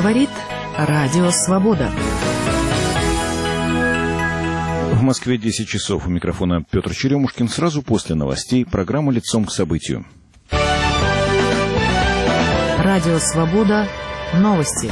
Говорит Радио Свобода. В Москве 10 часов. У микрофона Петр Черемушкин. Сразу после новостей программа «Лицом к событию». Радио Свобода. Новости.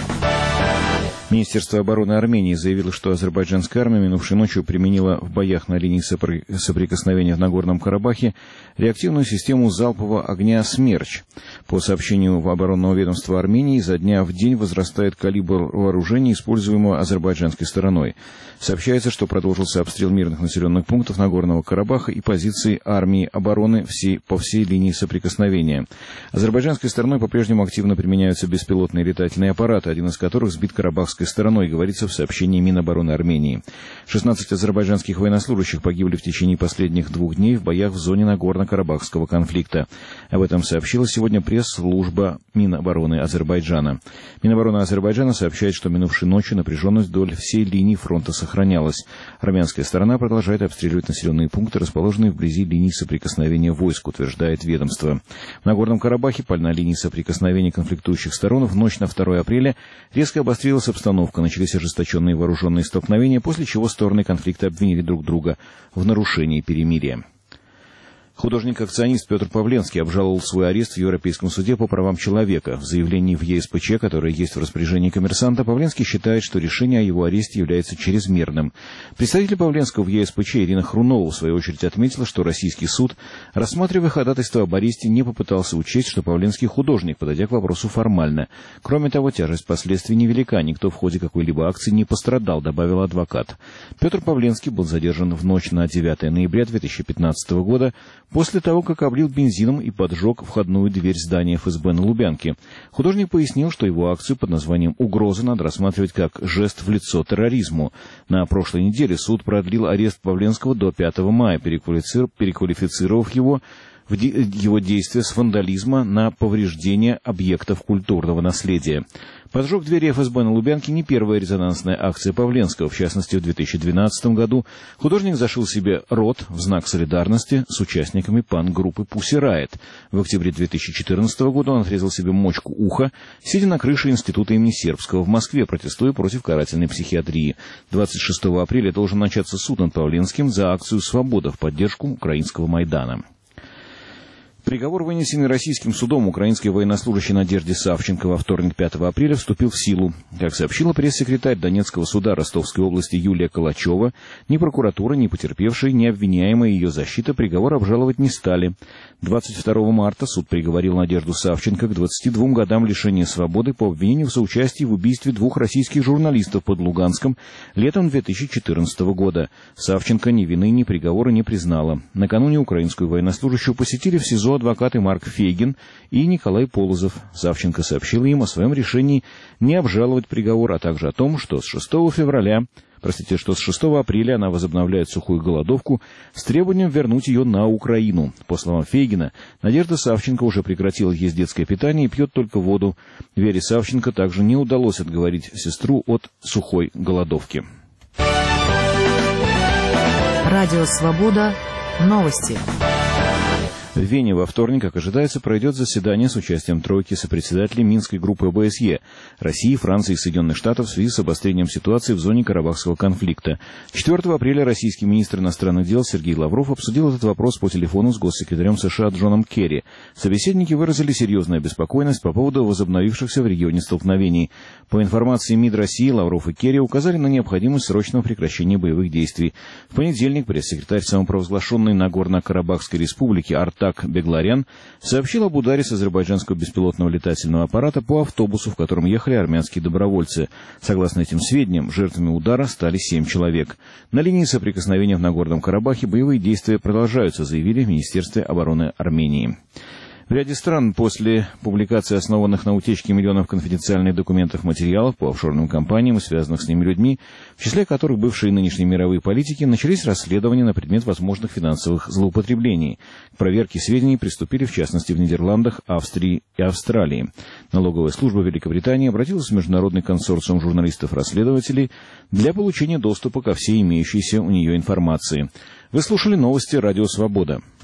Министерство обороны Армении заявило, что азербайджанская армия минувшей ночью применила в боях на линии соприкосновения в Нагорном Карабахе реактивную систему залпового огня «Смерч». По сообщению оборонного ведомства Армении, изо дня в день возрастает калибр вооружений, используемого азербайджанской стороной. Сообщается, что продолжился обстрел мирных населенных пунктов Нагорного Карабаха и позиций армии обороны по всей линии соприкосновения. Азербайджанской стороной по-прежнему активно применяются беспилотные летательные аппараты, один из которых сбит карабахской стороной, говорится в сообщении Минобороны Армении. 16 азербайджанских военнослужащих погибли в течение последних 2 дней в боях в зоне Нагорно-Карабахского конфликта. Об этом сообщила сегодня пресс-служба Минобороны Азербайджана. Минобороны Азербайджана сообщает, что минувшей ночью напряженность вдоль всей линии фронта сохранялась. Армянская сторона продолжает обстреливать населенные пункты, расположенные вблизи линии соприкосновения войск, утверждает ведомство. В Нагорном Карабахе на линии соприкосновения конфликтующих сторон в ночь на 2 апреля резко обострилась обстановка, начались ожесточенные вооруженные столкновения, после чего стороны конфликта обвинили друг друга в нарушении перемирия. Художник-акционист Петр Павленский обжаловал свой арест в Европейском суде по правам человека. В заявлении в ЕСПЧ, которое есть в распоряжении коммерсанта, Павленский считает, что решение о его аресте является чрезмерным. Представитель Павленского в ЕСПЧ Ирина Хрунова, в свою очередь, отметила, что российский суд, рассматривая ходатайство об аресте, не попытался учесть, что Павленский художник, подойдя к вопросу формально. Кроме того, тяжесть последствий невелика, никто в ходе какой-либо акции не пострадал, добавил адвокат. Петр Павленский был задержан в ночь на 9 ноября 2015 года, после того, как облил бензином и поджег входную дверь здания ФСБ на Лубянке. Художник пояснил, что его акцию под названием «Угроза» надо рассматривать как жест в лицо терроризму. На прошлой неделе суд продлил арест Павленского до 5 мая, переквалифицировав его действия с вандализма на повреждение объектов культурного наследия. Поджог двери ФСБ на Лубянке не первая резонансная акция Павленского. В частности, в 2012 году художник зашил себе рот в знак солидарности с участниками панк-группы Pussy Riot. В октябре 2014 года он отрезал себе мочку уха, сидя на крыше института имени Сербского в Москве, протестуя против карательной психиатрии. 26 апреля должен начаться суд над Павленским за акцию «Свобода» в поддержку украинского Майдана. Приговор, вынесенный российским судом украинской военнослужащей Надежде Савченко во вторник 5 апреля, вступил в силу. Как сообщила пресс-секретарь Донецкого суда Ростовской области Юлия Калачева, ни прокуратура, ни потерпевшие, ни обвиняемая ее защита приговор обжаловать не стали. 22 марта суд приговорил Надежду Савченко к 22 годам лишения свободы по обвинению в соучастии в убийстве 2 российских журналистов под Луганском летом 2014 года. Савченко ни вины, ни приговора не признала. Накануне украинскую военнослужащую посетили в СИЗО адвокаты Марк Фейгин и Николай Полозов. Савченко сообщила им о своем решении не обжаловать приговор, а также о том, что с 6 апреля она возобновляет сухую голодовку с требованием вернуть ее на Украину. По словам Фейгина, Надежда Савченко уже прекратила есть детское питание и пьет только воду. Вере Савченко также не удалось отговорить сестру от сухой голодовки. Радио Свобода. Новости. В Вене во вторник, как ожидается, пройдет заседание с участием тройки сопредседателей Минской группы ОБСЕ – России, Франции и Соединенных Штатов в связи с обострением ситуации в зоне Карабахского конфликта. 4 апреля российский министр иностранных дел Сергей Лавров обсудил этот вопрос по телефону с госсекретарем США Джоном Керри. Собеседники выразили серьезную обеспокоенность по поводу возобновившихся в регионе столкновений. По информации МИД России, Лавров и Керри указали на необходимость срочного прекращения боевых действий. В понедельник пресс-секретарь самопровозглашенной Нагорно-Карабахской республики Артак Бегларян сообщил об ударе с азербайджанского беспилотного летательного аппарата по автобусу, в котором ехали армянские добровольцы. Согласно этим сведениям, жертвами удара стали 7 человек. На линии соприкосновения в Нагорном Карабахе боевые действия продолжаются, заявили в Министерстве обороны Армении. В ряде стран после публикации основанных на утечке миллионов конфиденциальных документов материалов по офшорным компаниям и связанных с ними людьми, в числе которых бывшие и нынешние мировые политики, начались расследования на предмет возможных финансовых злоупотреблений. К проверке сведений приступили в частности в Нидерландах, Австрии и Австралии. Налоговая служба Великобритании обратилась в Международный консорциум журналистов-расследователей для получения доступа ко всей имеющейся у нее информации. Вы слушали новости «Радио Свобода».